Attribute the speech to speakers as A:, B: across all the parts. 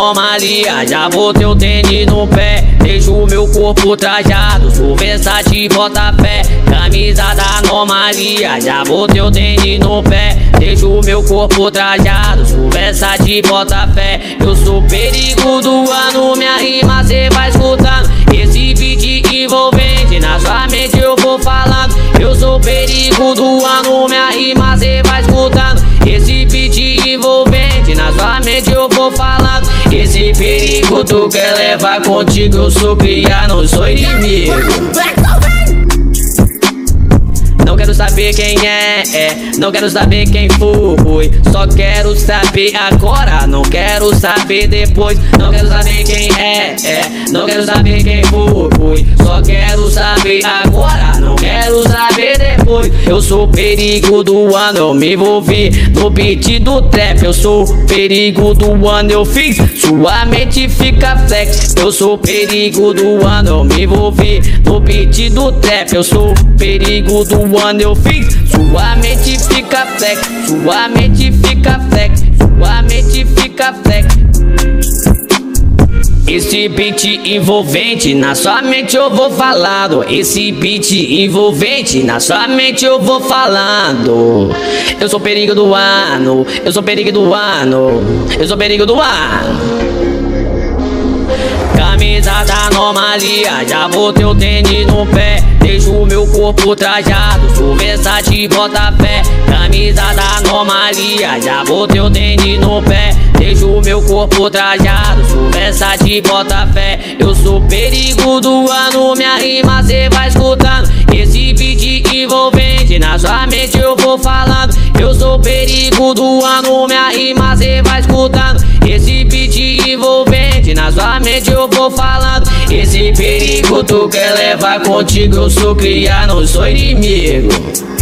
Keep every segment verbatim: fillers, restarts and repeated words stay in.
A: anomalia. Já botei o tênis no pé, deixo o meu corpo trajado. Sou versátil, bota fé, camisa da anomalia. Já botei o tênis no pé, deixo o meu corpo trajado. Sou versátil, bota fé. Eu sou perigo do ano, minha rima cê vai escutando. Esse beat envolvente, na sua mente eu vou falando. Eu sou perigo do ano, minha rima cê vai escutando. Esse beat envolvente, na sua mente eu vou falando. Esse perigo tu quer levar contigo, eu sou cria, não sou inimigo. Não quero saber quem é, é, não quero saber quem foi. Só quero saber agora, não quero saber depois. Não quero saber quem é, é, não quero saber quem foi. Só quero saber agora, não quero saber depois. Eu sou perigo do ano, eu me envolvi no beat do trap. Eu sou perigo do ano, eu fiz sua mente fica flex. Eu sou perigo do ano, eu me envolvi no beat do trap. Eu sou perigo do ano, eu fiz sua mente fica flex. Sua mente fica flex. Sua mente fica flex. Esse beat envolvente, na sua mente eu vou falando. Esse beat envolvente, na sua mente eu vou falando. Eu sou perigo do ano, eu sou perigo do ano, eu sou perigo do ano. Camisa da anomalia, já botei o tênis no pé, deixo o meu corpo trajado. Sou versátil, bota fé. Camisa da anomalia, já botei o tênis no pé, deixo o meu corpo trajado. Sou versátil, bota fé. Eu sou perigo do ano, minha rima cê vai escutando. Esse beat envolvente, na sua mente eu vou falando. Eu sou perigo do ano, minha rima cê vai escutando. Esse beat envolvente, na sua mente eu vou falando. Esse perigo tu quer levar contigo, eu sou cria, não sou inimigo.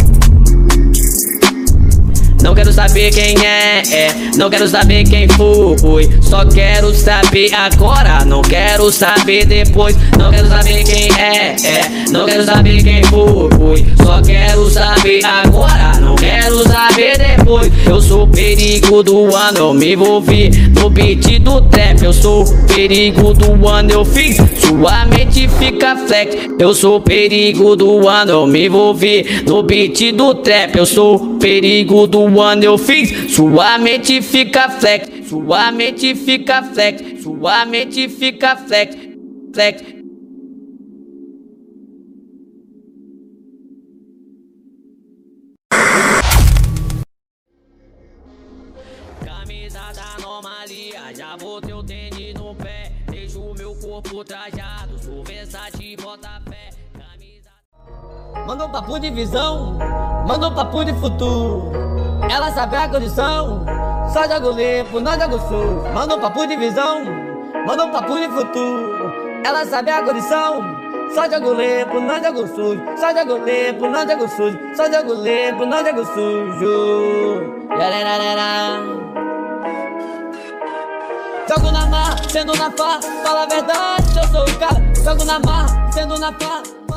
A: Não quero saber quem é, é, não quero saber quem foi. Só quero saber agora, não quero saber depois. Não quero saber quem é, é, não quero saber quem foi. Só quero saber agora, não quero saber depois. Eu sou perigo do ano, eu me envolvi no beat do trap. Eu sou perigo do ano, eu fiz sua mente fica flex. Eu sou perigo do ano, eu me envolvi no beat do trap. Eu sou perigo do ano, eu fiz sua mente fica flex. Sua mente fica flex. Sua mente fica flex. Flex. Camisa da anomalia, já botei o tênis no pé, deixo o meu corpo trajado. Sou versátil, bota fé. Camisa... Manda um papo de visão, manda um papo de futuro. Ela sabe a condição, só jogo limpo, não jogo sujo. Manda um papo de visão, manda um papo de futuro. Ela sabe a condição, só jogo limpo, não jogo sujo. Só jogo limpo, não jogo sujo. Só jogo limpo, não jogo sujo. Jogo na mar, sendo na pá, fala a verdade, eu sou o cara. Jogo na mar, sendo na pá.